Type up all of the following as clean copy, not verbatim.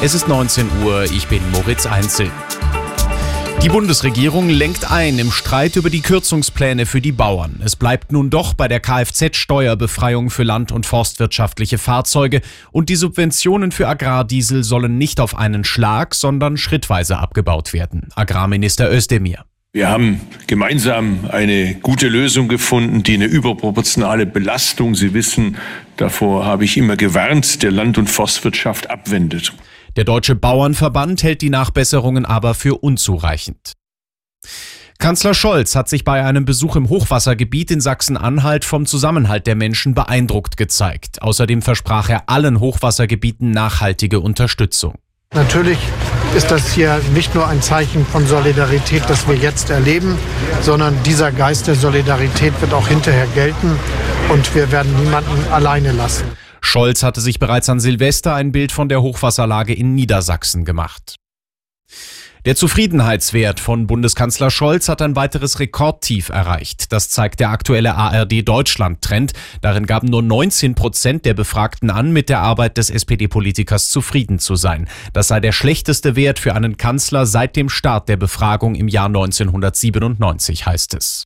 Es ist 19 Uhr, ich bin Moritz Einzel. Die Bundesregierung lenkt ein im Streit über die Kürzungspläne für die Bauern. Es bleibt nun doch bei der Kfz-Steuerbefreiung für land- und forstwirtschaftliche Fahrzeuge und die Subventionen für Agrardiesel sollen nicht auf einen Schlag, sondern schrittweise abgebaut werden. Agrarminister Özdemir. Wir haben gemeinsam eine gute Lösung gefunden, die eine überproportionale Belastung, Sie wissen, davor habe ich immer gewarnt, der Land- und Forstwirtschaft abwendet. Der Deutsche Bauernverband hält die Nachbesserungen aber für unzureichend. Kanzler Scholz hat sich bei einem Besuch im Hochwassergebiet in Sachsen-Anhalt vom Zusammenhalt der Menschen beeindruckt gezeigt. Außerdem versprach er allen Hochwassergebieten nachhaltige Unterstützung. Natürlich ist das hier nicht nur ein Zeichen von Solidarität, das wir jetzt erleben, sondern dieser Geist der Solidarität wird auch hinterher gelten und wir werden niemanden alleine lassen. Scholz hatte sich bereits an Silvester ein Bild von der Hochwasserlage in Niedersachsen gemacht. Der Zufriedenheitswert von Bundeskanzler Scholz hat ein weiteres Rekordtief erreicht. Das zeigt der aktuelle ARD-Deutschland-Trend. Darin gaben nur 19% der Befragten an, mit der Arbeit des SPD-Politikers zufrieden zu sein. Das sei der schlechteste Wert für einen Kanzler seit dem Start der Befragung im Jahr 1997, heißt es.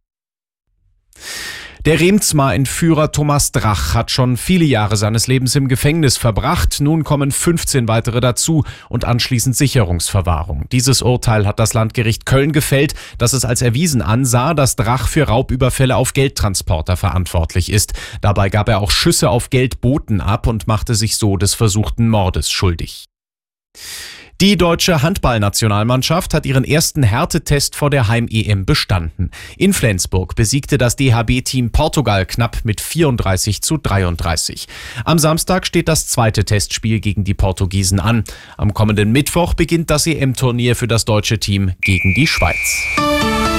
Der Remsmar-Entführer Thomas Drach hat schon viele Jahre seines Lebens im Gefängnis verbracht. Nun kommen 15 weitere dazu und anschließend Sicherungsverwahrung. Dieses Urteil hat das Landgericht Köln gefällt, das es als erwiesen ansah, dass Drach für Raubüberfälle auf Geldtransporter verantwortlich ist. Dabei gab er auch Schüsse auf Geldboten ab und machte sich so des versuchten Mordes schuldig. Die deutsche Handballnationalmannschaft hat ihren ersten Härtetest vor der Heim-EM bestanden. In Flensburg besiegte das DHB-Team Portugal knapp mit 34:33. Am Samstag steht das zweite Testspiel gegen die Portugiesen an. Am kommenden Mittwoch beginnt das EM-Turnier für das deutsche Team gegen die Schweiz.